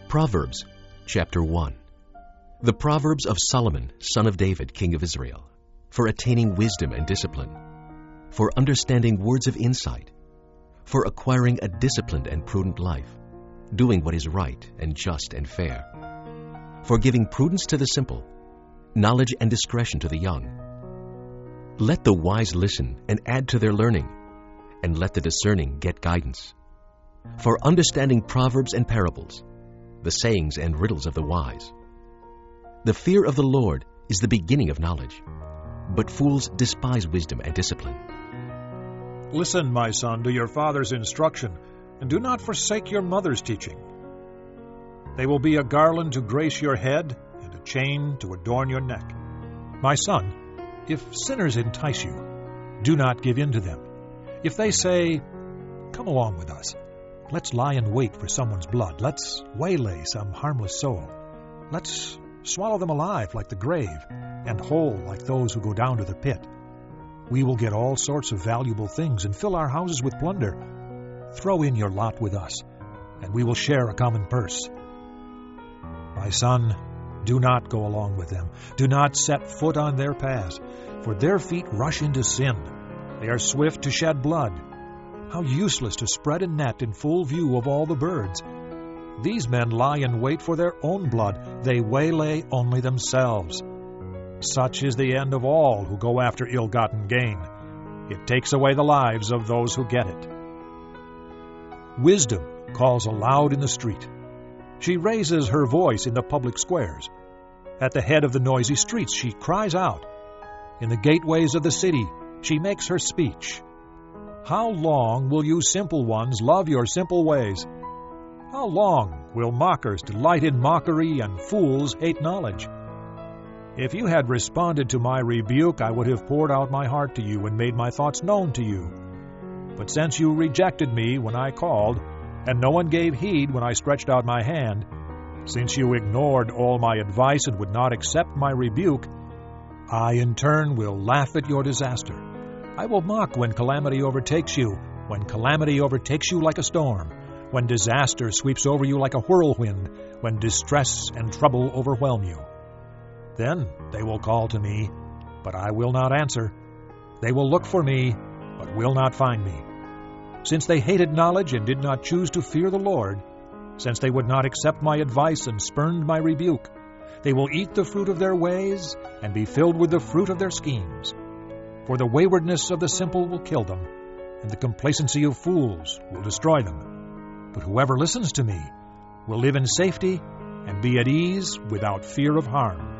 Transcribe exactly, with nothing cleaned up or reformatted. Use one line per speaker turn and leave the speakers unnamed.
Proverbs, chapter one. The Proverbs of Solomon, son of David, king of Israel, for attaining wisdom and discipline, for understanding words of insight, for acquiring a disciplined and prudent life, doing what is right and just and fair, for giving prudence to the simple, knowledge and discretion to the young. Let the wise listen and add to their learning, and let the discerning get guidance. For understanding proverbs and parables, the sayings and riddles of the wise. The fear of the Lord is the beginning of knowledge, but fools despise wisdom and discipline.
Listen, my son, to your father's instruction, and do not forsake your mother's teaching. They will be a garland to grace your head, and a chain to adorn your neck. My son, if sinners entice you, do not give in to them. If they say, "Come along with us, let's lie in wait for someone's blood, let's waylay some harmless soul, let's swallow them alive like the grave, and whole like those who go down to the pit. We will get all sorts of valuable things and fill our houses with plunder. Throw in your lot with us, and we will share a common purse." My son, do not go along with them. Do not set foot on their paths, for their feet rush into sin. They are swift to shed blood. How useless to spread a net in full view of all the birds. These men lie in wait for their own blood. They waylay only themselves. Such is the end of all who go after ill-gotten gain. It takes away the lives of those who get it. Wisdom calls aloud in the street. She raises her voice in the public squares. At the head of the noisy streets she cries out. In the gateways of the city she makes her speech. How long will you simple ones love your simple ways? How long will mockers delight in mockery and fools hate knowledge? If you had responded to my rebuke, I would have poured out my heart to you and made my thoughts known to you. But since you rejected me when I called, and no one gave heed when I stretched out my hand, since you ignored all my advice and would not accept my rebuke, I in turn will laugh at your disaster. I will mock when calamity overtakes you, when calamity overtakes you like a storm, when disaster sweeps over you like a whirlwind, when distress and trouble overwhelm you. Then they will call to me, but I will not answer. They will look for me, but will not find me. Since they hated knowledge and did not choose to fear the Lord, since they would not accept my advice and spurned my rebuke, they will eat the fruit of their ways and be filled with the fruit of their schemes. For the waywardness of the simple will kill them, and the complacency of fools will destroy them. But whoever listens to me will live in safety and be at ease without fear of harm.